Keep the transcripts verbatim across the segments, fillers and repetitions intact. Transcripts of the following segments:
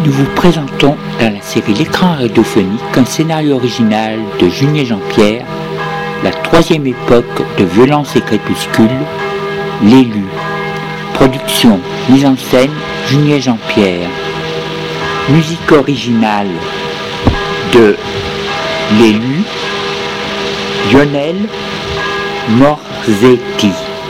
Nous vous présentons dans la série L'écran radiophonique un scénario original de Junier Jean-Pierre, la troisième époque de Violence et Crépuscule, L'élu. Production, mise en scène, Junier Jean-Pierre. Musique originale de L'élu, Lionel Morzetti.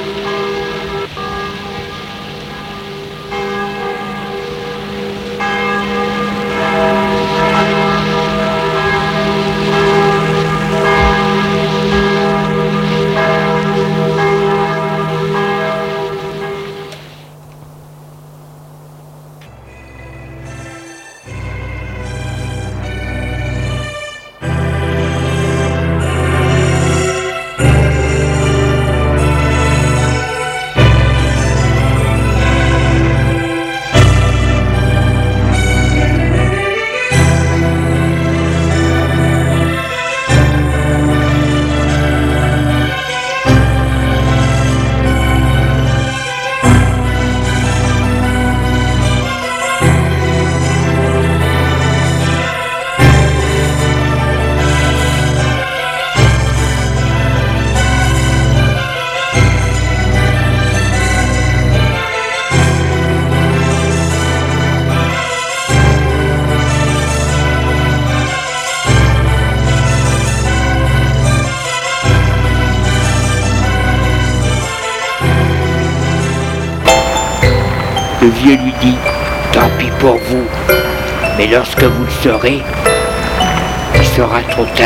Le vieux lui dit « Tant pis pour vous, mais lorsque vous le serez, il sera trop tard. »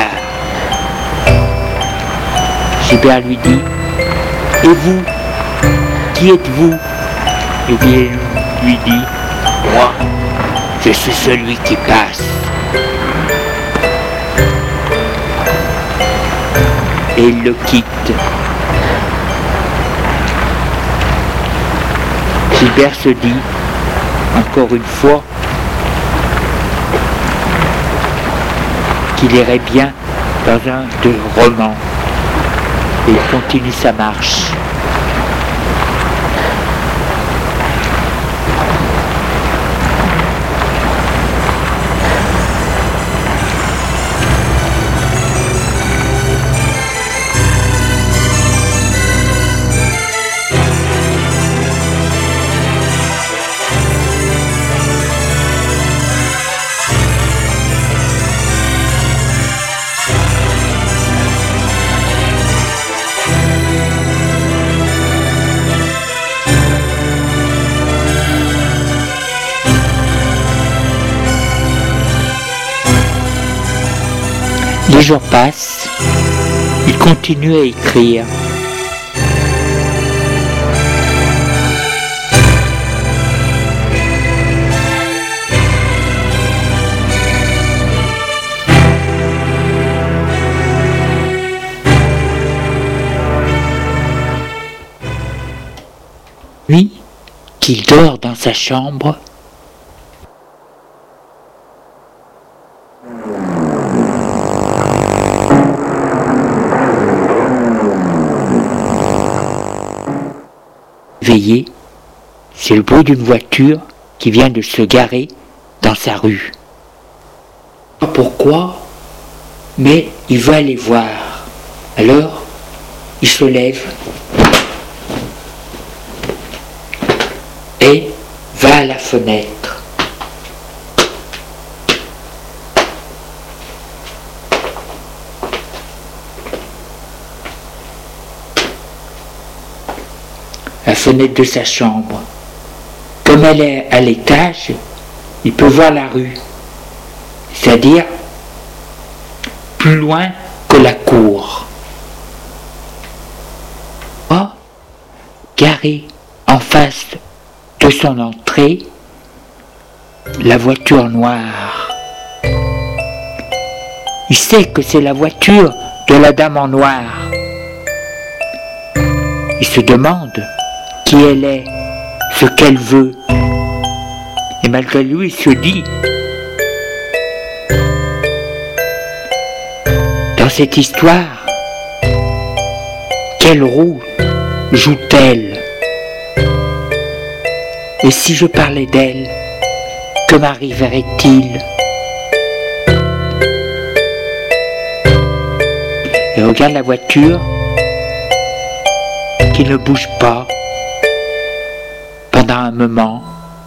Gilbert lui dit « Et vous, qui êtes-vous » Le vieux lui dit « Moi, je suis celui qui passe. » Et il le quitte. Gilbert se dit, encore une fois, qu'il irait bien dans un de romans. Et il continue sa marche. Les jours passent, il continue à écrire. Lui, qu'il dort dans sa chambre, veillé, c'est le bruit d'une voiture qui vient de se garer dans sa rue. Pas pourquoi, mais il veut aller voir. Alors, il se lève et va à la fenêtre. La fenêtre de sa chambre. Comme elle est à l'étage, il peut voir la rue, c'est-à-dire plus loin que la cour. Oh, garée en face de son entrée, la voiture noire. Il sait que c'est la voiture de la dame en noir. Il se demande qui elle est, ce qu'elle veut. Et malgré lui, il se dit, dans cette histoire, quel rôle joue-t-elle? Et si je parlais d'elle, Que m'arriverait-il? Et regarde la voiture qui ne bouge pas pendant un moment.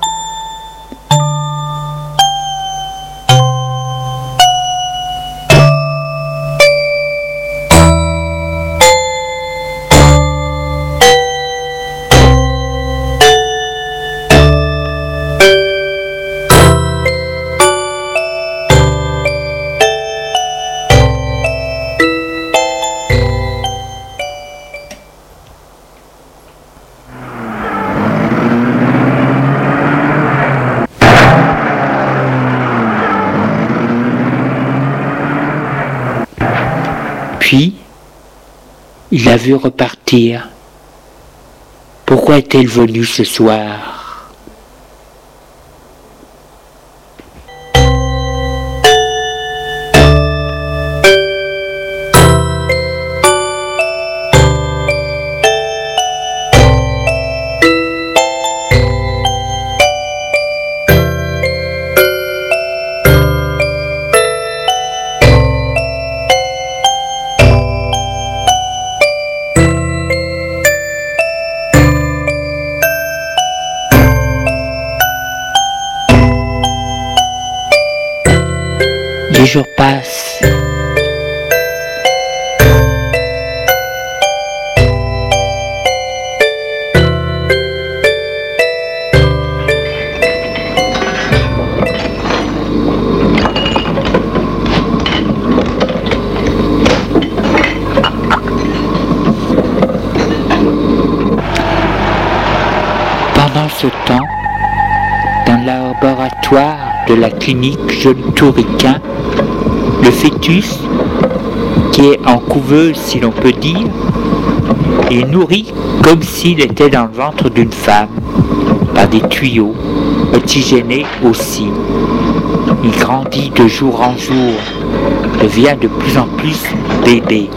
Puis, il l'a vu repartir. Pourquoi est-elle venue ce soir? Les jours passent. Pendant ce temps, dans le laboratoire de la clinique Jeune Touriquin, le fœtus, qui est en couveuse si l'on peut dire, est nourri comme s'il était dans le ventre d'une femme, par des tuyaux, oxygénés aussi. Il grandit de jour en jour, devient de plus en plus bébé.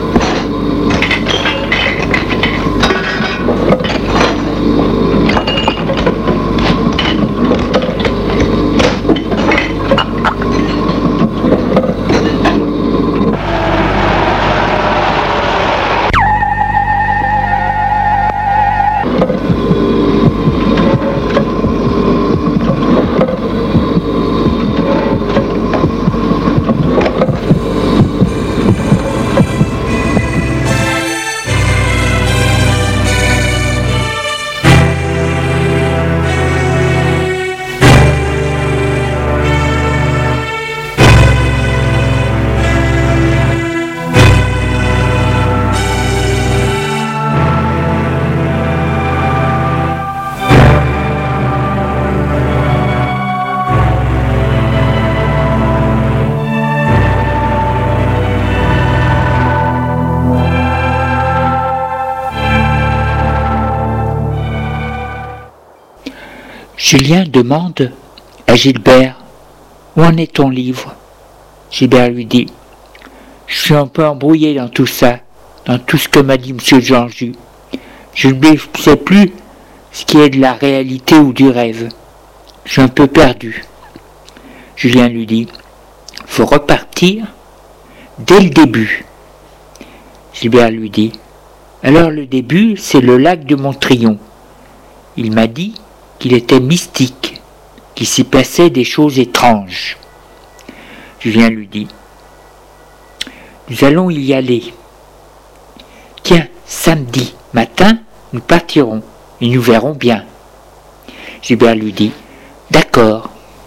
Julien demande à Gilbert « Où en est ton livre ?» Gilbert lui dit « Je suis un peu embrouillé dans tout ça, dans tout ce que m'a dit M. Jean-Jus. Je ne sais plus ce qui est de la réalité ou du rêve. Je suis un peu perdu. » Julien lui dit « Faut repartir dès le début. » Gilbert lui dit « Alors le début, c'est le lac de Montrion. Il m'a dit qu'il était mystique, qu'il s'y passait des choses étranges. » Julien lui dit « Nous allons y aller. Tiens, samedi matin, nous partirons et nous verrons bien. » Gilbert lui dit « D'accord. »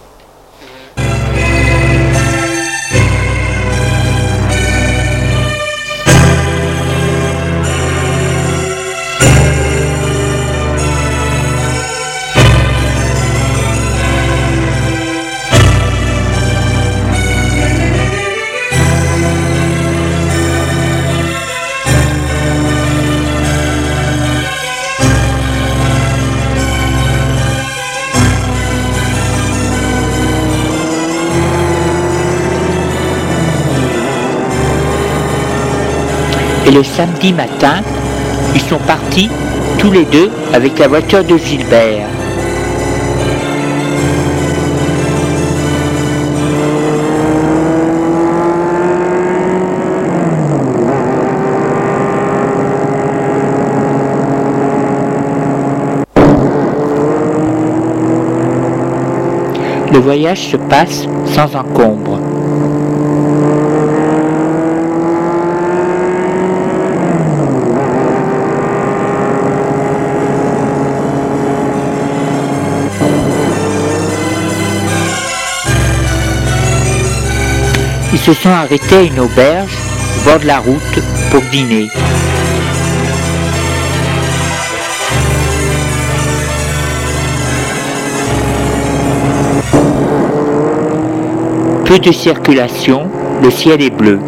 Et le samedi matin, ils sont partis tous les deux avec la voiture de Gilbert. Le voyage se passe sans encombre. Ils se sont arrêtés à une auberge au bord de la route pour dîner. Peu de circulation, le ciel est bleu.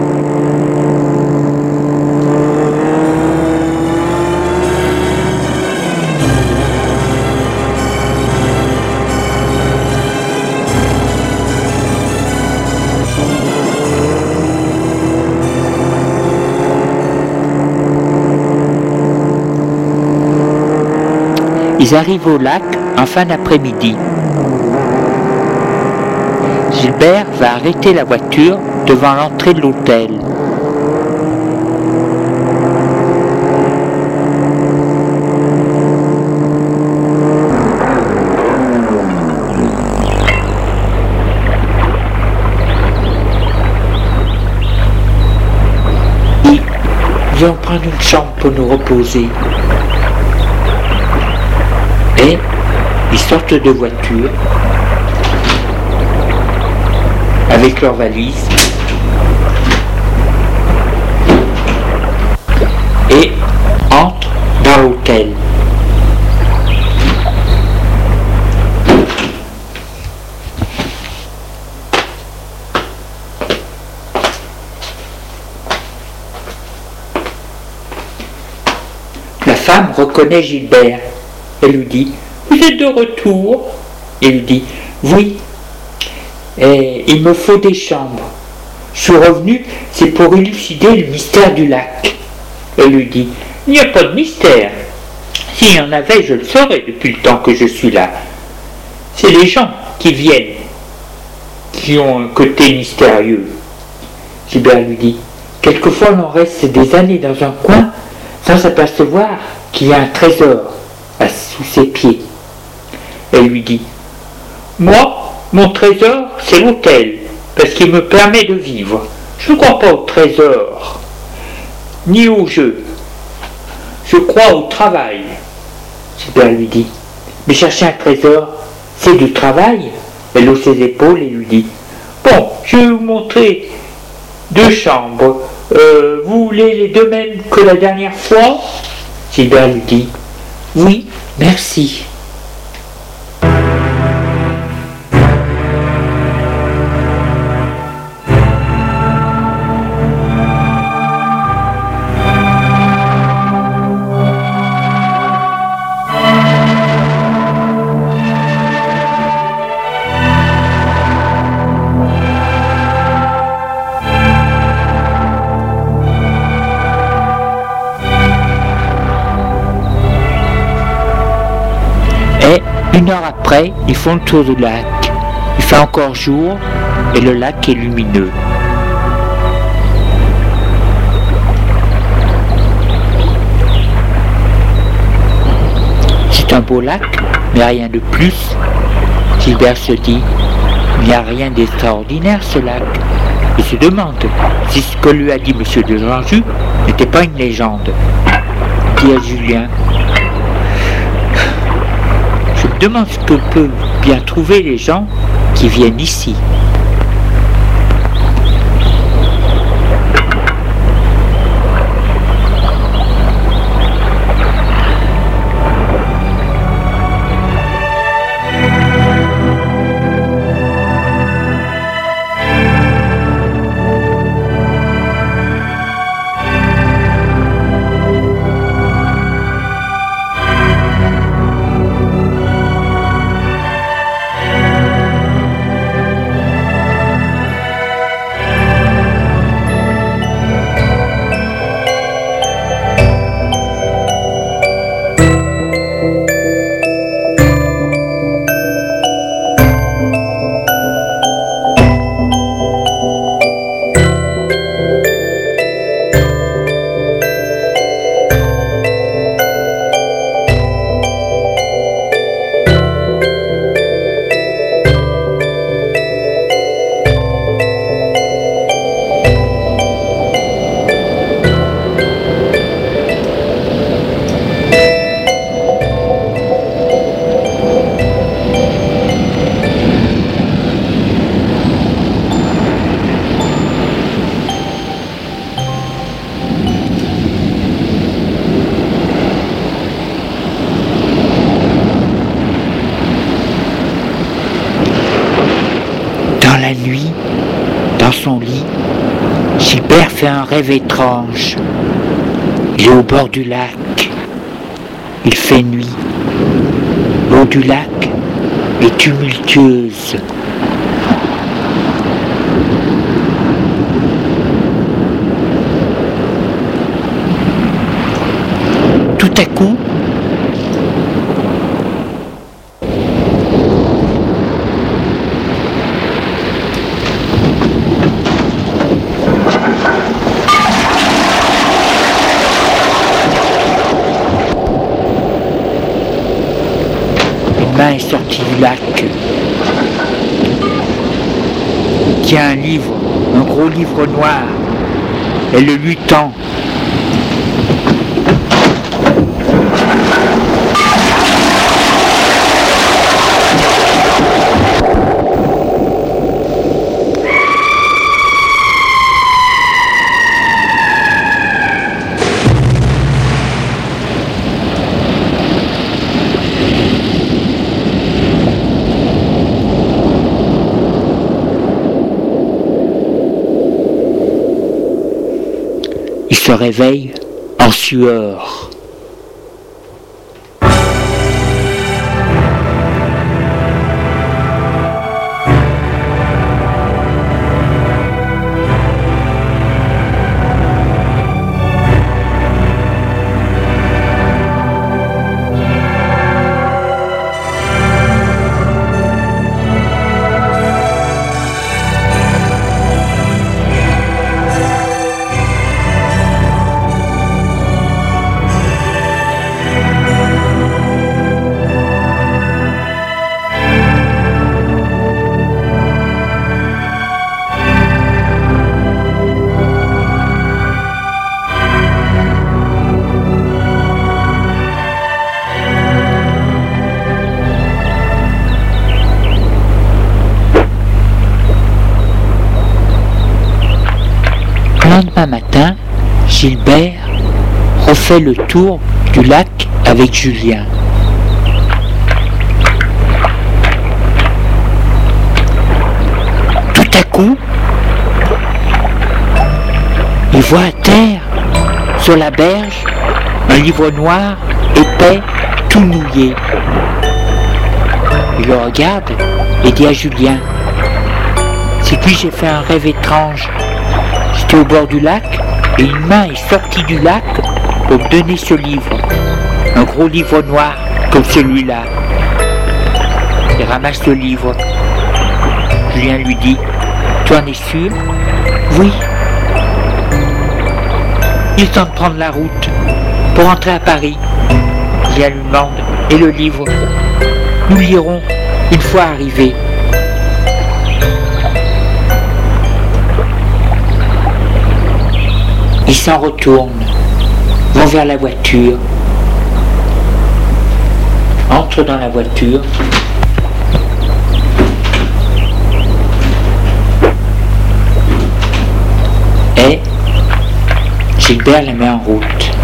Ils arrivent au lac en fin d'après-midi. Gilbert va arrêter la voiture devant l'entrée de l'hôtel. Ils vont prendre une chambre pour nous reposer. Et ils sortent de voiture avec leurs valises et entrent dans l'hôtel. La femme reconnaît Gilbert. Elle lui dit « Vous êtes de retour ?» Il lui dit « Oui, et il me faut des chambres. Je suis revenu, c'est pour élucider le mystère du lac. » Elle lui dit « Il n'y a pas de mystère. S'il y en avait, je le saurais depuis le temps que je suis là. C'est les gens qui viennent, qui ont un côté mystérieux. » Gilbert lui dit « Quelquefois, on en reste des années dans un coin sans s'apercevoir qu'il y a un trésor sous ses pieds. » Elle lui dit « Moi, mon trésor, c'est l'hôtel, parce qu'il me permet de vivre. Je ne crois pas au trésor, ni au jeu. Je crois au travail. » Gilbert lui dit « Mais chercher un trésor, c'est du travail ?» Elle hausse ses épaules et lui dit « Bon, je vais vous montrer deux chambres. Euh, vous voulez les deux mêmes que la dernière fois ?» Gilbert lui dit « Oui, merci. » Une heure après, ils font le tour du lac. Il fait encore jour et le lac est lumineux. C'est un beau lac, mais rien de plus. Gilbert se dit, il n'y a rien d'extraordinaire ce lac. Il se demande si ce que lui a dit M. de Janjou n'était pas une légende. Il dit à Julien, je me demande ce que peuvent bien trouver les gens qui viennent ici. Dans la nuit, dans son lit, Gilbert fait un rêve étrange. Il est au bord du lac. Il fait nuit. L'eau du lac est tumultueuse. Tout à coup, une main est sortie du lac. Il tient un livre, un gros livre noir. Elle le lui tend. Il se réveille en sueur. Le lendemain matin, Gilbert refait le tour du lac avec Julien. Tout à coup, il voit à terre, sur la berge, un livre noir, épais, tout mouillé. Il le regarde et dit à Julien: c'est puis j'ai fait un rêve étrange. J'étais au bord du lac et une main est sortie du lac pour me donner ce livre. Un gros livre noir comme celui-là. Il ramasse le livre. Julien lui dit: tu en es sûr? Oui. Il est temps de prendre la route pour rentrer à Paris. Julien lui demande: et le livre? Nous lirons une fois arrivés. Ils s'en retournent, vont vers la voiture, entrent dans la voiture. Et Gilbert la met en route.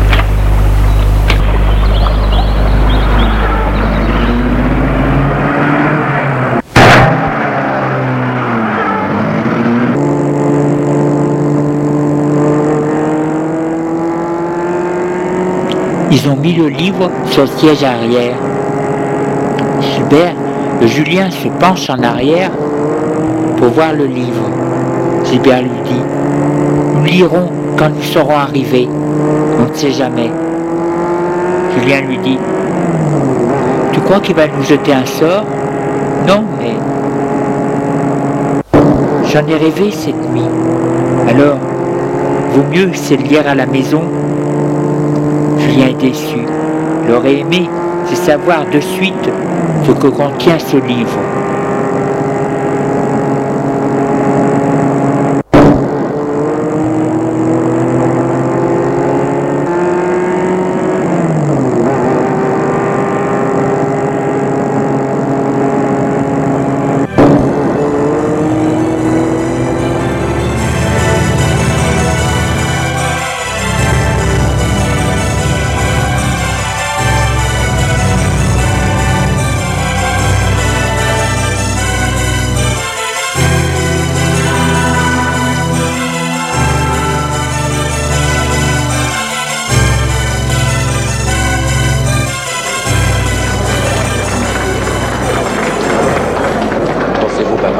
Ils ont mis le livre sur le siège arrière. Gilbert, euh, Julien se penche en arrière pour voir le livre. Gilbert lui dit: nous lirons quand nous serons arrivés. On ne sait jamais. Julien lui dit: tu crois qu'il va nous jeter un sort? Non, mais j'en ai rêvé cette nuit. Alors, vaut mieux c'est le lire à la maison. Julien est déçu. Il aurait aimé, c'est savoir de suite ce que contient ce livre.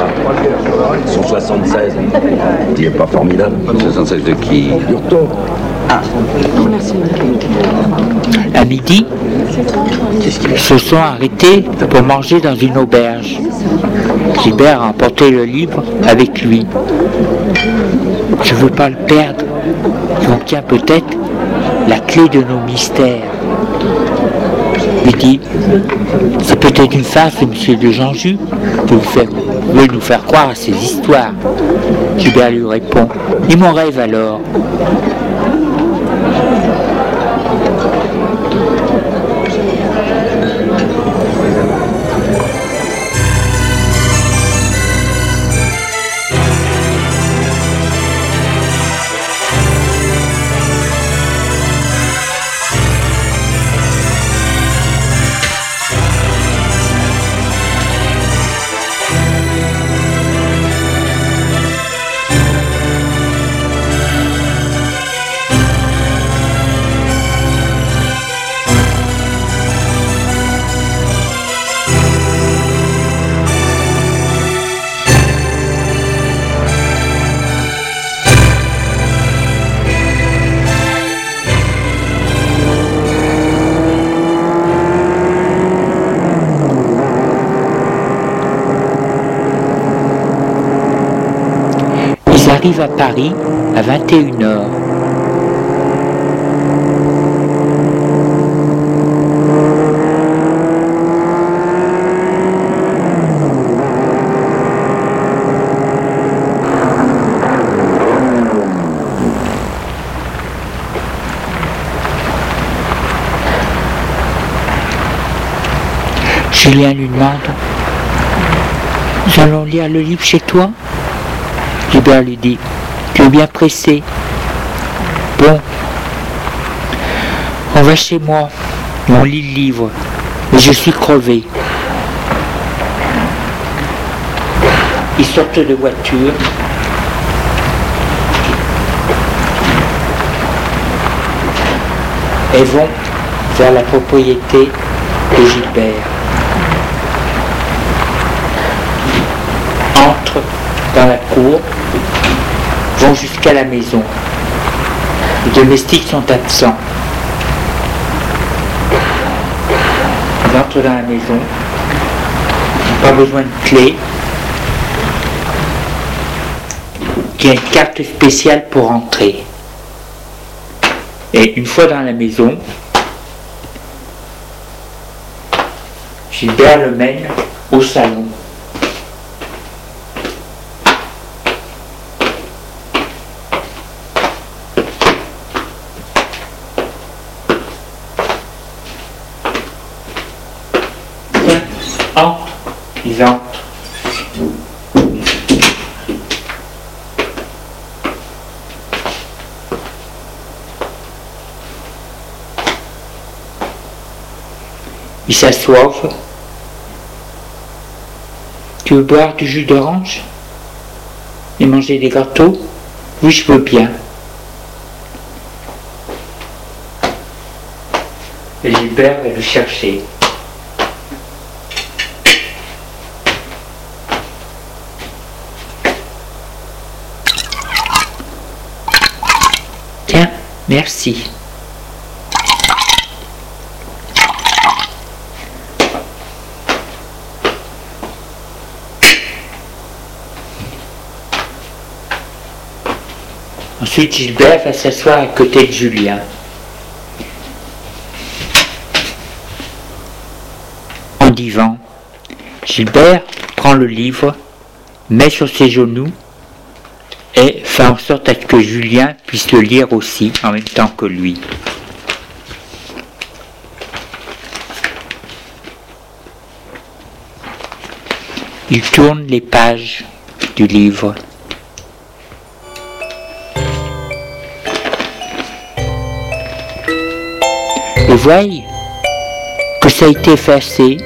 Son soixante-seize. Il n'est pas formidable. soixante-seize de qui? Ah, merci. À midi, ils se sont arrêtés pour manger dans une auberge. Gilbert a emporté le livre avec lui. Je ne veux pas le perdre. Il contient peut-être la clé de nos mystères. Il dit, c'est peut-être une farce de M. de Janjou qui veut nous faire croire à ces histoires. Gilbert lui répond, et mon rêve alors? Arrive à Paris à vingt et une heures. Julien lui demande, nous allons lire le livre chez toi? Gilbert lui dit, tu es bien pressé. Bon, on va chez moi, on lit le livre, mais je suis crevé. Ils sortent de voiture. Et vont vers la propriété de Gilbert. Entrent dans la cour, vont jusqu'à la maison. Les domestiques sont absents. Ils entrent dans la maison. Ils n'ont pas besoin de clé. Il y a une carte spéciale pour entrer. Et une fois dans la maison, Gilbert le mène au salon. Entre, ils entrent. Ils s'assoivent. Tu veux boire du jus d'orange et manger des gâteaux? Oui, je veux bien. Et Gilbert va le chercher. Tiens, merci. Ensuite, Gilbert va s'asseoir à côté de Julien. En divan, Gilbert prend le livre, met sur ses genoux et fait en sorte à ce que Julien puisse le lire aussi en même temps que lui. Il tourne les pages du livre. Et voyez que ça a été effacé,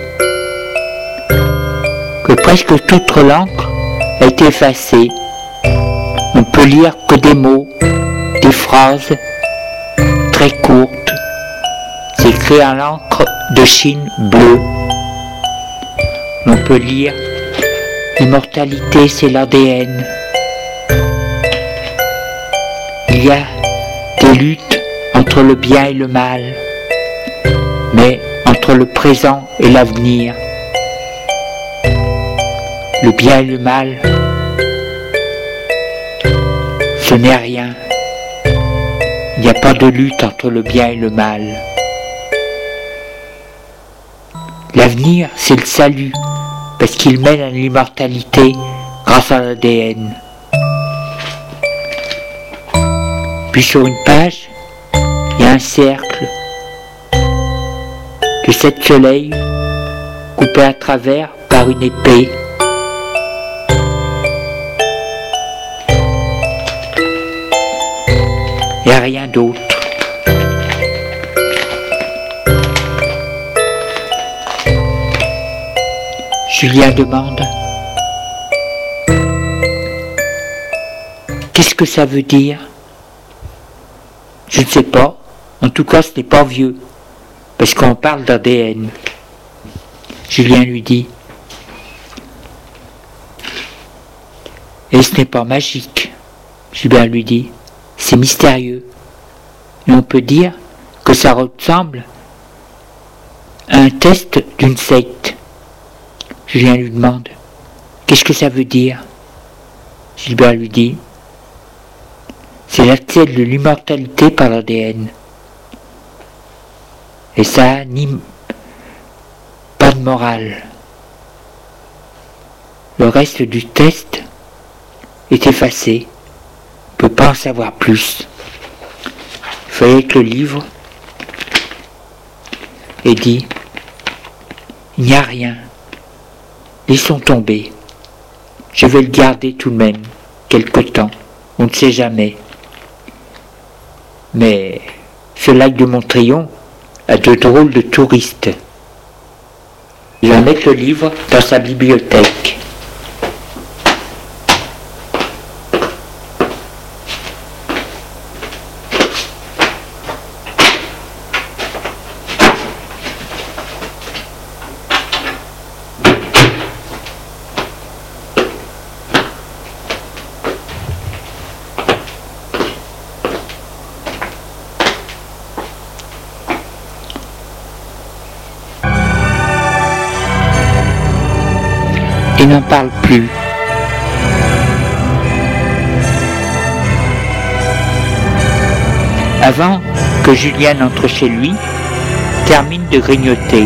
que presque toute l'encre a été effacée. On peut lire que des mots, des phrases très courtes. C'est écrit en l'encre de Chine bleue. On peut lire L'immortalité, c'est l'A D N. Il y a des luttes entre le bien et le mal, mais entre le présent et l'avenir. Le bien et le mal, ce n'est rien. Il n'y a pas de lutte entre le bien et le mal. L'avenir, c'est le salut, parce qu'il mène à l'immortalité grâce à l'A D N. Puis sur une page, il y a un cercle de sept soleils coupés à travers par une épée. Il n'y a rien d'autre. Julien demande: qu'est-ce que ça veut dire? Je ne sais pas. En tout cas, ce n'est pas vieux, parce qu'on parle d'A D N. Julien lui dit: et ce n'est pas magique. Julien lui dit: c'est mystérieux. Et on peut dire que ça ressemble à un test d'une secte. Julien lui demande: qu'est-ce que ça veut dire? Gilbert lui dit: c'est l'accès de l'immortalité par l'A D N. Et ça ni pas de morale. Le reste du test est effacé. On ne peut pas en savoir plus. Il fallait que le livre ait dit: il n'y a rien. Laissons tomber. Je vais le garder tout de même, quelque temps. On ne sait jamais. Mais ce lac de Montrion a de drôles de touristes. Il va mettre le livre dans sa bibliothèque. Et n'en parle plus. Avant que Julien entre chez lui, termine de grignoter.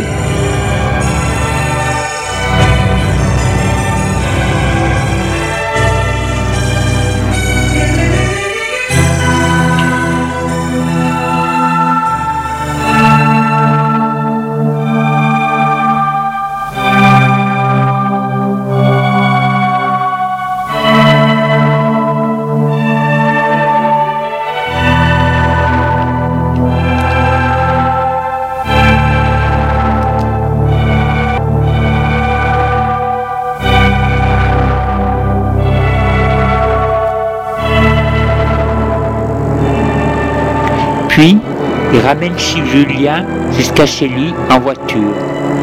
Puis, il ramène chez Julien jusqu'à chez lui en voiture.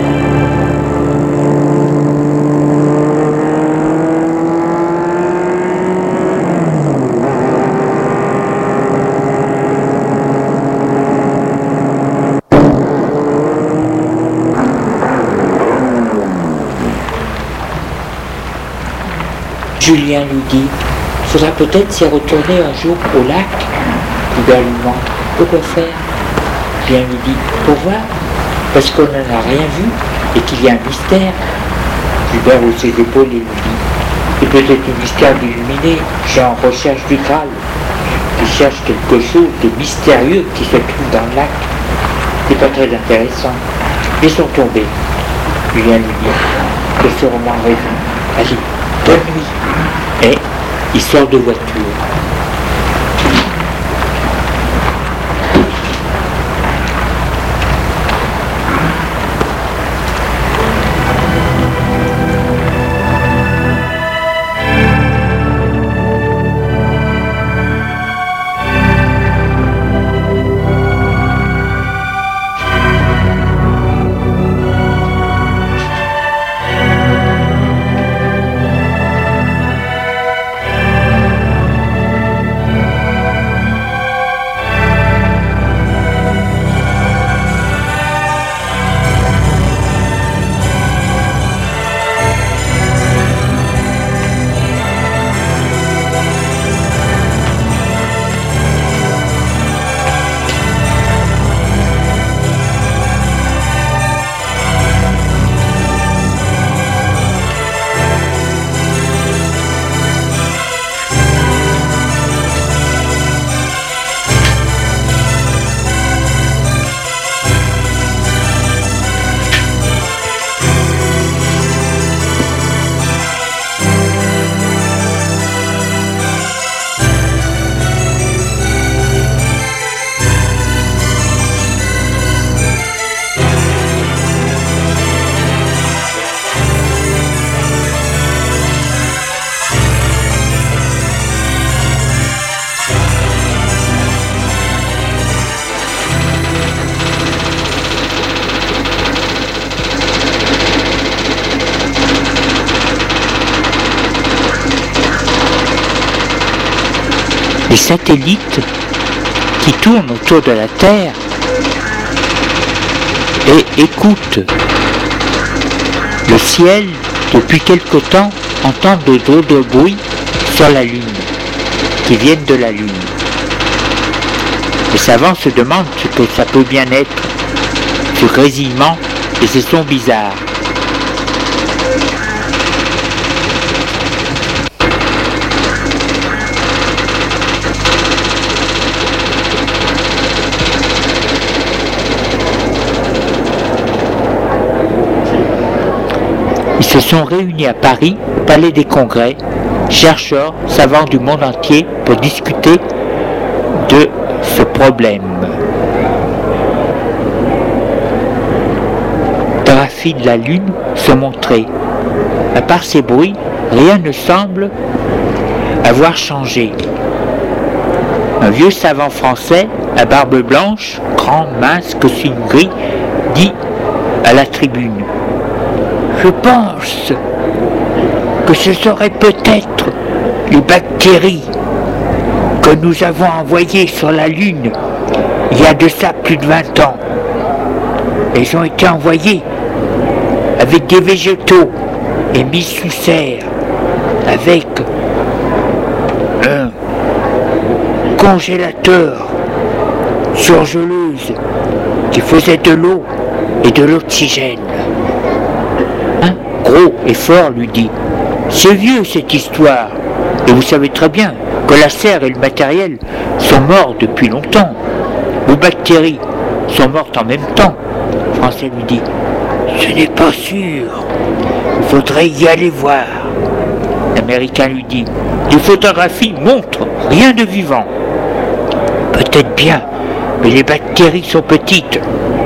Julien lui dit: faudra peut-être s'y retourner un jour au lac. Hubert lui demande: pourquoi faire? Julien lui dit: pour voir, parce qu'on n'en a rien vu et qu'il y a un mystère. Hubert hausse ses épaules et lui dit: c'est peut-être un mystère d'illuminé, genre recherche du Graal. Il cherche quelque chose de mystérieux qui se trouve dans le lac. C'est pas très intéressant. Laissons tomber. Julien lui dit: j'ai sûrement raison. Allez, bonne nuit. Et il sort de voiture. les satellites qui tournent autour de la Terre et écoutent le ciel depuis quelque temps, entendent de drôles de bruits sur la Lune, qui viennent de la Lune. Les savants se demandent ce que ça peut bien être, ce grésillement et ces sons bizarres. Ils se sont réunis à Paris, au Palais des Congrès, chercheurs, savants du monde entier, pour discuter de ce problème. Photographie de la Lune se montrait. À part ces bruits, rien ne semble avoir changé. Un vieux savant français, à barbe blanche, grand, mince, costume gris, dit à la tribune: « Je pense que ce serait peut-être les bactéries que nous avons envoyées sur la Lune il y a de ça plus de vingt ans. Elles ont été envoyées avec des végétaux et mises sous serre, avec un congélateur surgeleuse qui faisait de l'eau et de l'oxygène. » Hein, gros et fort, lui dit: « C'est vieux cette histoire, et vous savez très bien que la serre et le matériel sont morts depuis longtemps. Vos bactéries sont mortes en même temps. » Français lui dit: « Ce n'est pas sûr, il faudrait y aller voir. » L'Américain lui dit: « Les photographies montrent rien de vivant. » « Peut-être bien, mais les bactéries sont petites.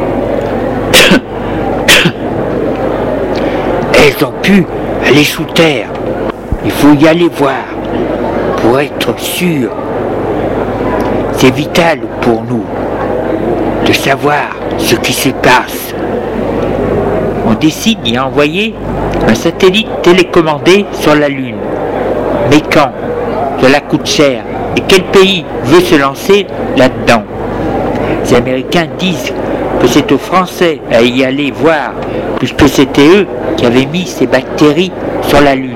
Elles ont pu aller sous terre. Il faut y aller voir pour être sûr. C'est vital pour nous de savoir ce qui se passe. » On décide d'y envoyer un satellite télécommandé sur la Lune. Mais quand? Cela coûte cher. Et quel pays veut se lancer là-dedans? Les Américains disent que c'est aux Français à y aller voir, puisque c'était eux qui avaient mis ces bactéries sur la Lune.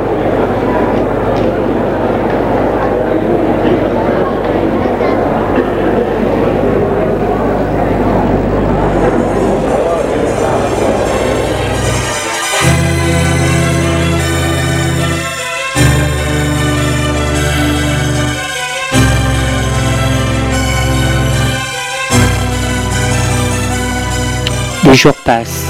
Les jours passent.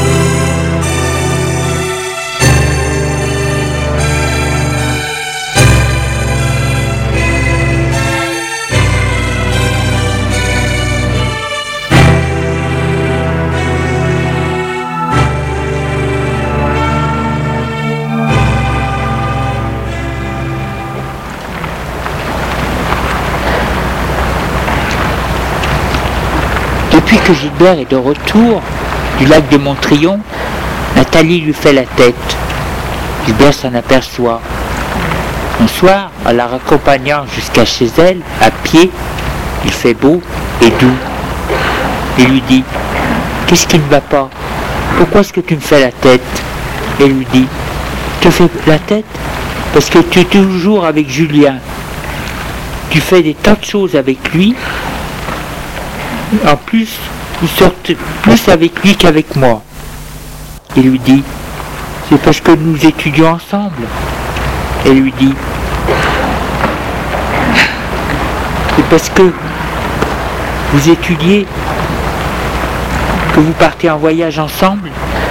Depuis que Gilbert est de retour du lac de Montrion, Nathalie lui fait la tête. Gilbert s'en aperçoit. Un soir, en la raccompagnant jusqu'à chez elle, à pied, il fait beau et doux. Il lui dit: « Qu'est-ce qui ne va pas? Pourquoi est-ce que tu me fais la tête ?» Elle lui dit: « Je te fais la tête parce que tu es toujours avec Julien. Tu fais des tas de choses avec lui. En plus, vous sortez plus avec lui qu'avec moi. » Il lui dit: « C'est parce que nous étudions ensemble. » Elle lui dit: « C'est parce que vous étudiez que vous partez en voyage ensemble. »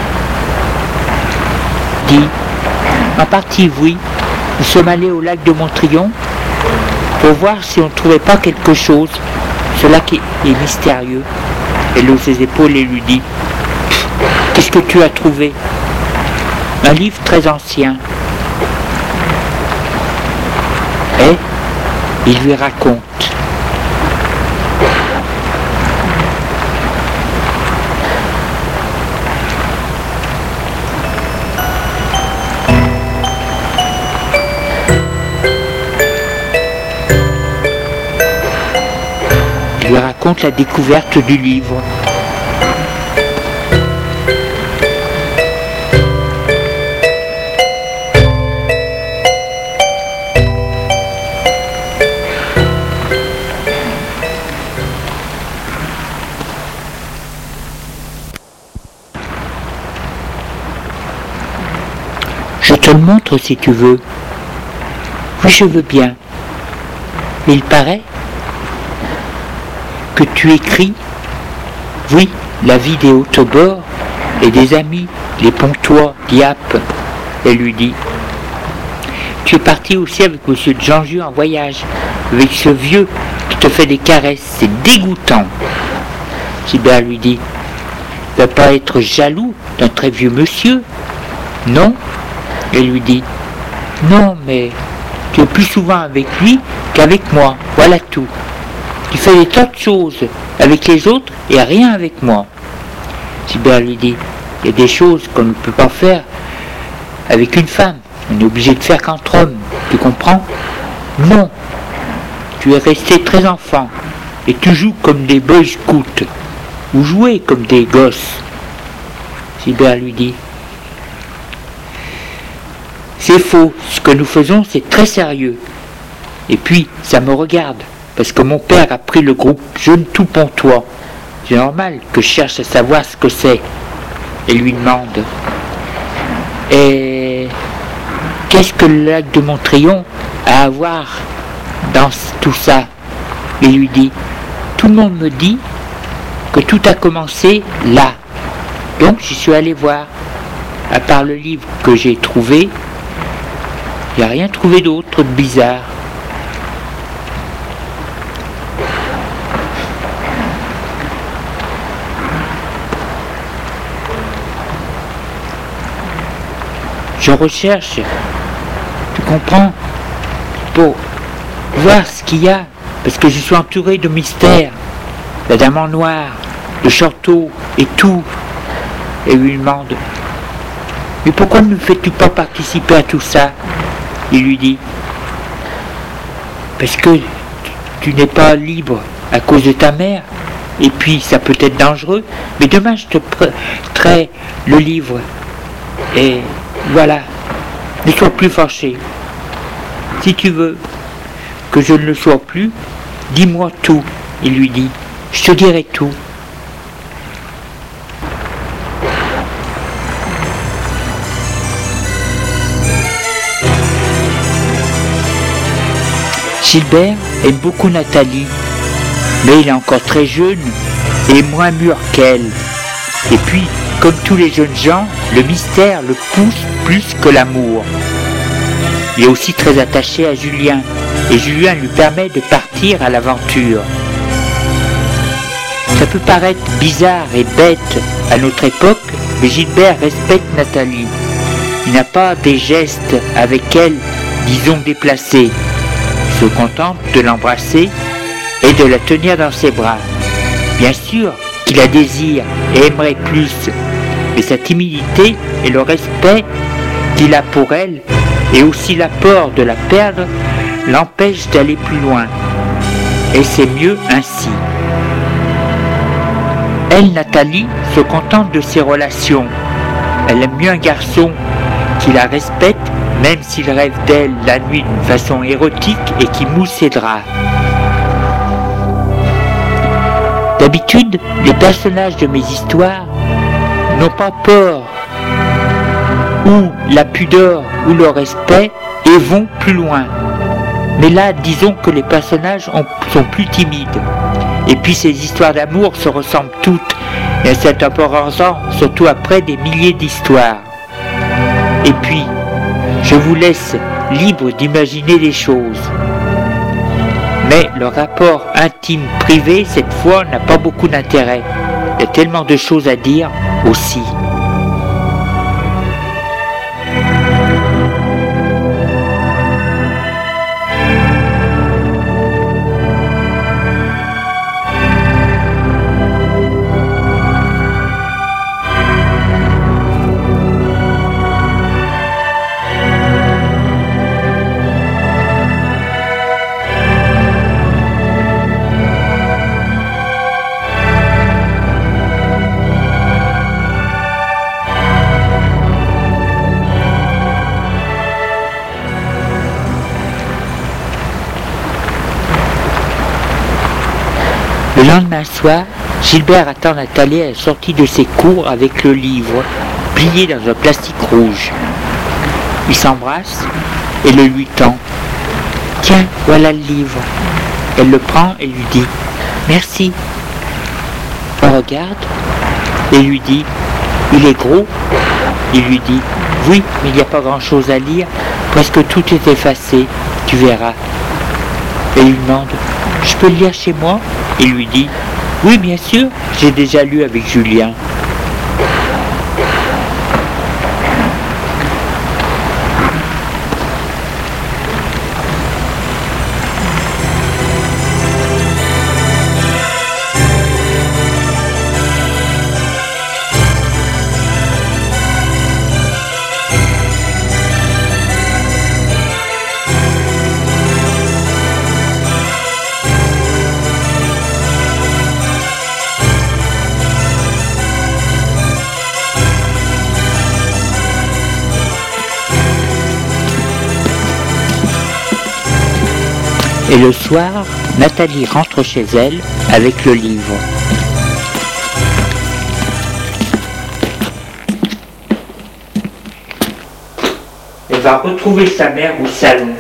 Il dit: « En partie, oui. Nous sommes allés au lac de Montrion pour voir si on ne trouvait pas quelque chose. Ce lac est, est mystérieux. » Elle hausse ses épaules et lui dit: « Qu'est-ce que tu as trouvé ? » Un livre très ancien. Et il lui raconte. lui raconte la découverte du livre. Je te le montre si tu veux. Oui, je veux bien. Mais il paraît que tu écris, oui, la vie des Autobords et des amis, les Pontois, Dieppe. Elle lui dit, tu es parti aussi avec monsieur Jean-Jus en voyage, avec ce vieux qui te fait des caresses, c'est dégoûtant. Gilbert lui dit, tu ne vas pas être jaloux d'un très vieux monsieur, non? Elle lui dit, non, mais tu es plus souvent avec lui qu'avec moi, voilà tout. Tu fais des tas de choses avec les autres et rien avec moi. Gilbert lui dit, il y a des choses qu'on ne peut pas faire avec une femme, on est obligé de faire qu'entre hommes, tu comprends? Non, tu es resté très enfant et tu joues comme des boy scouts, ou jouer comme des gosses. Gilbert lui dit, c'est faux, ce que nous faisons c'est très sérieux. Et puis, ça me regarde, parce que mon père a pris le groupe Jeune Tout Pontois. C'est normal que je cherche à savoir ce que c'est. Et lui demande, et qu'est-ce que le lac de Montrion a à voir dans tout ça? Il lui dit, tout le monde me dit que tout a commencé là. Donc j'y suis allé voir. À part le livre que j'ai trouvé, il n'y a rien trouvé d'autre de bizarre. Je recherche, tu comprends, pour voir ce qu'il y a, parce que je suis entouré de mystères. La dame en noir, le château et tout. Et lui demande, mais pourquoi ne me fais-tu pas participer à tout ça? Il lui dit, parce que tu n'es pas libre à cause de ta mère, et puis ça peut être dangereux, mais demain je te prêterai le livre, et voilà, ne sois plus fâché. Si tu veux que je ne le sois plus, dis-moi tout, il lui dit, je te dirai tout. Gilbert aime beaucoup Nathalie, mais il est encore très jeune et moins mûr qu'elle. Et puis, comme tous les jeunes gens, le mystère le pousse plus que l'amour. Il est aussi très attaché à Julien, et Julien lui permet de partir à l'aventure. Ça peut paraître bizarre et bête à notre époque, mais Gilbert respecte Nathalie. Il n'a pas des gestes avec elle, disons déplacés. Il se contente de l'embrasser et de la tenir dans ses bras. Bien sûr qu'il la désire et aimerait plus, mais sa timidité et le respect qu'il a pour elle, et aussi la peur de la perdre, l'empêchent d'aller plus loin. Et c'est mieux ainsi. Elle, Nathalie, se contente de ses relations. Elle aime mieux un garçon qui la respecte, même s'il rêve d'elle la nuit d'une façon érotique et qui mousse ses draps. D'habitude, les personnages de mes histoires n'ont pas peur, ou la pudeur, ou le respect, et vont plus loin. Mais là, disons que les personnages ont, sont plus timides. Et puis ces histoires d'amour se ressemblent toutes, et c'est important, surtout après des milliers d'histoires. Et puis, je vous laisse libre d'imaginer les choses. Mais le rapport intime privé, cette fois, n'a pas beaucoup d'intérêt. Il y a tellement de choses à dire aussi. lendemain soir, Gilbert attend Nathalie à la sortie de ses cours avec le livre, plié dans un plastique rouge. Ils s'embrassent et le lui tend. « Tiens, voilà le livre. » Elle le prend et lui dit « Merci. » On regarde et lui dit « Il est gros ?» Il lui dit « Oui, mais il n'y a pas grand-chose à lire. Presque tout est effacé. Tu verras. » Elle lui demande « Je peux le lire chez moi ?» Il lui dit « Oui, bien sûr, j'ai déjà lu avec Julien. » Et le soir, Nathalie rentre chez elle avec le livre. Elle va retrouver sa mère au salon.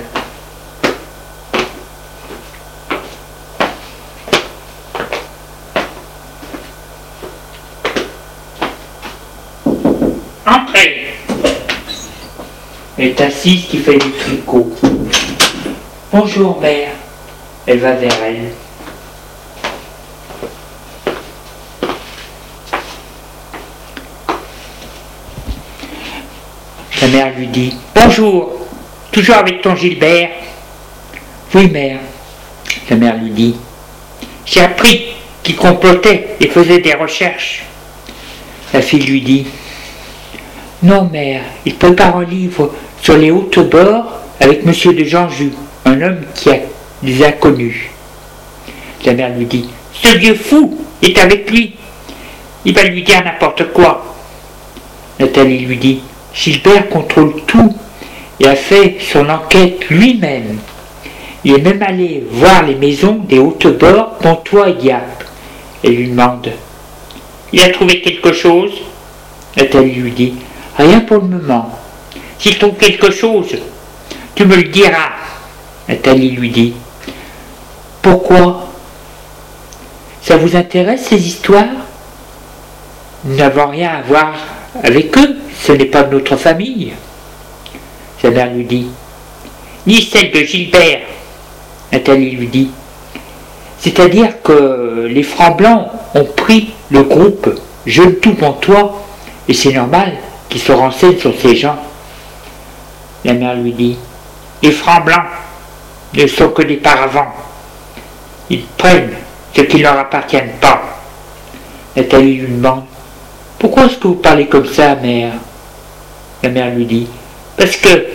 Entrez. Elle est assise qui fait du tricot. Bonjour mère. Elle va vers elle. Sa mère lui dit « Bonjour, toujours avec ton Gilbert ?»« Oui mère. » Sa mère lui dit « J'ai appris qu'il complotait et faisait des recherches. » La fille lui dit « Non mère, il prépare un livre sur les Hautes-Bords avec monsieur de Janjou, un homme qui a des inconnus. » La mère lui dit « Ce vieux fou est avec lui. Il va lui dire n'importe quoi. » Nathalie lui dit « Gilbert contrôle tout et a fait son enquête lui-même. Il est même allé voir les maisons des Hautes-Bords, Pontois et Dieppe. » Elle lui demande « Il a trouvé quelque chose ?» Nathalie lui dit « Rien pour le moment. S'il trouve quelque chose, tu me le diras. » Nathalie lui dit « Pourquoi ? Ça vous intéresse ces histoires ? Nous n'avons rien à voir avec eux, ce n'est pas de notre famille. » Sa mère lui dit « Ni celle de Gilbert. » Nathalie lui dit « C'est-à-dire que les Francs Blancs ont pris le groupe Jeune Tout Pontois et c'est normal qu'ils se renseignent sur ces gens. » La mère lui dit « Les Francs Blancs ne sont que des paravents. Ils prennent ce qui ne leur appartient pas. » Nathalie lui demande « Pourquoi est-ce que vous parlez comme ça, mère ?» La mère lui dit « Parce que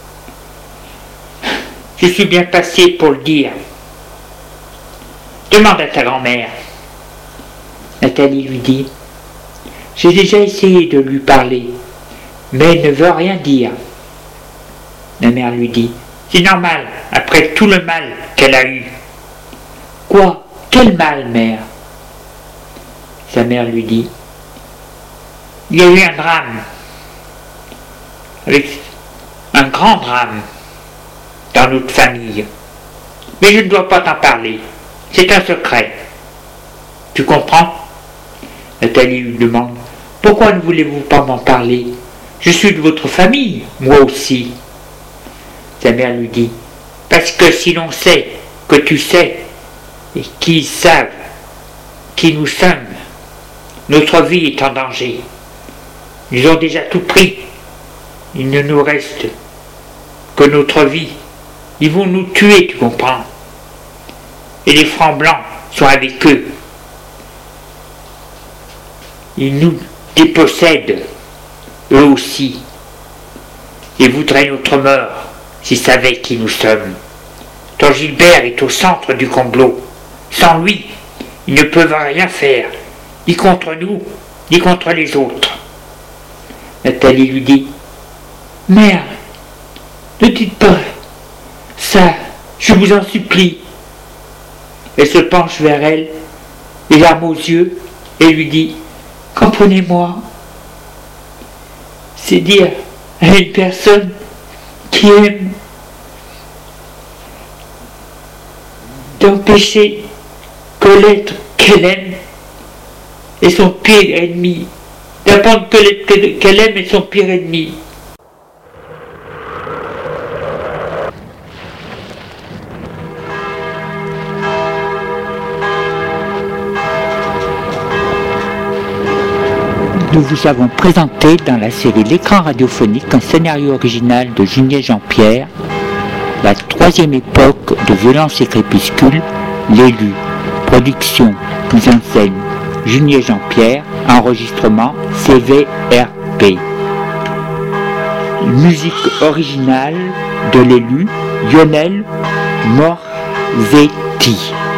je suis bien passée pour le dire. Demande à ta grand-mère. » Nathalie lui dit « J'ai déjà essayé de lui parler, mais elle ne veut rien dire. » La mère lui dit « C'est normal, après tout le mal qu'elle a eu. » « Quoi ? Quel mal, mère ?» Sa mère lui dit « Il y a eu un drame, avec un grand drame dans notre famille. Mais je ne dois pas t'en parler, c'est un secret. Tu comprends ?» Nathalie lui demande « Pourquoi ne voulez-vous pas m'en parler ? Je suis de votre famille, moi aussi. » Sa mère lui dit « Parce que si l'on sait que tu sais, et qu'ils savent qui nous sommes, notre vie est en danger. Ils ont déjà tout pris. Il ne nous reste que notre vie. Ils vont nous tuer, tu comprends. Et les Francs Blancs sont avec eux. Ils nous dépossèdent, eux aussi, et voudraient notre mort s'ils savaient qui nous sommes. Ton Gilbert est au centre du complot. Sans lui, ils ne peuvent rien faire, ni contre nous, ni contre les autres. » Nathalie lui dit « Mère, ne dites pas ça, je vous en supplie. » Elle se penche vers elle les larmes aux yeux, et lui dit « Comprenez-moi ». C'est dire à une personne qui aime d'empêcher que l'être qu'elle aime est son pire ennemi, d'apprendre que l'être qu'elle aime est son pire ennemi. Nous vous avons présenté dans la série L'écran radiophonique un scénario original de Julien Jean-Pierre, la troisième époque de Violence et Crépuscule, l'élu. Production, mise en scène, Julien Jean-Pierre, enregistrement C V R P. Musique originale de l'élu, Lionel Morzetti.